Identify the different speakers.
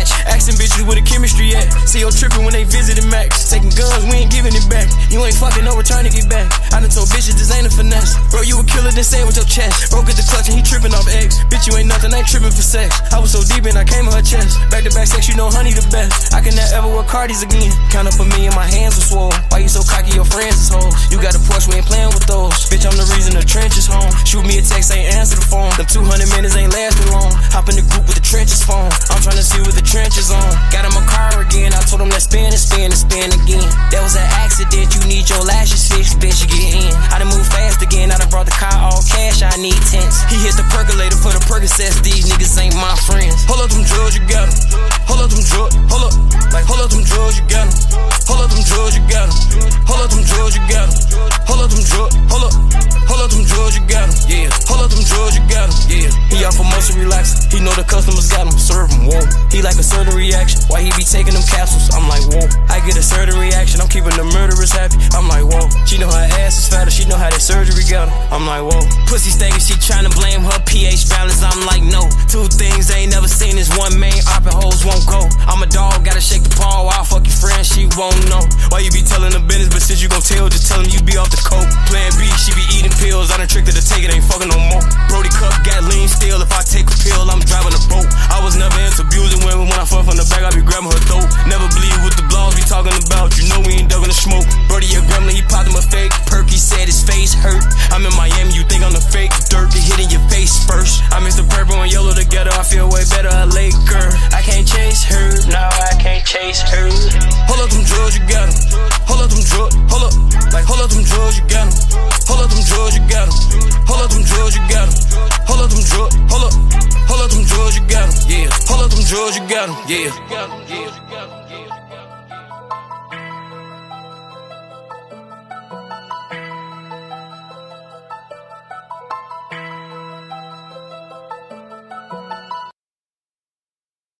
Speaker 1: match. Asking bitches where the chemistry at. See yo tripping when they visited Max. Taking guns, we ain't giving it back. You ain't fucking over trying to get back. I done told bitches this ain't a finesse. Bro, you a killer, then say it with your chest. Bro, get the clutch and he tripping off eggs. Bitch, you ain't nothing, I ain't tripping for sex. I was so deep and I came in her chest. Back to back sex, you know honey the best. I can never ever wear Cardis again. Count up a million, my hands were swole. Why you so cocky, your friends is hoes? You got a Porsche, we ain't playing with those. Bitch, I'm the reason the trench is home. Shoot me a text, ain't answer the phone. Them 200 minutes ain't lasting long. Hop in the group with the trenches phone. I'm trying to see what the trench is on. Got in my car again, I told him let's spin and spin and spin again. That was an accident, you need your lashes fixed, bitch, you get in. I done moved fast again, I done brought the car all cash, I need tents. He hit the percolator for the Percocets, these niggas ain't my friends. Hold up them drugs, you got them. Hold up them drugs, hold up. Like hold up them drugs, you got them. Hold up them drugs, you got them. Hold up them drugs, you got them. Hold up them drugs, hold up. Hold up them drugs, you got them. Yeah. Hold up them drugs, you got them. Yeah. He off for motion relaxing. He know the customers got him. Serve him, whoa. He like a certain reaction. Why he be taking them capsules? I'm like, whoa. I get a certain reaction. I'm keeping the murderers happy. I'm like, whoa. She know her ass is fatter. She know how that surgery got her. I'm like, whoa. Pussy stinking. She tryna blame her pH balance. I'm like, no. Two things they ain't never seen is one main op and hoes won't go. I'm a dog, gotta shake the paw. I'll fuck your friend, she won't know. Why you be telling the business, but since you gon' tell, just tell him you be off the coke. Plan B, she be eating pills. I done tricked her to take it, ain't fucking no more. Brody Cup got lean still. If I take a pill, I'm driving a boat. I was never into abusing women. When I fuck from the back, I be grabbing her throat. Never believe what the blogs be talking about. You know we ain't ducking the smoke. Brody a gremlin, he popped him a fake perk. He said his face hurt. I'm in Miami, you think I'm the fake dirt. It hit in your face first. I mix the purple and yellow together. I feel way better, a Laker. I can't chase her, no, I can't chase her. Hold up them drugs, you got them. Hold up them drugs, hold up. Like hold up them drugs, you got them. Hold up them drugs, you got them. Hold up them drugs, you got them. Hold up them drugs, hold up. Hold up them drugs, you got them. Yeah. Hold up them drugs, you got them. Yeah.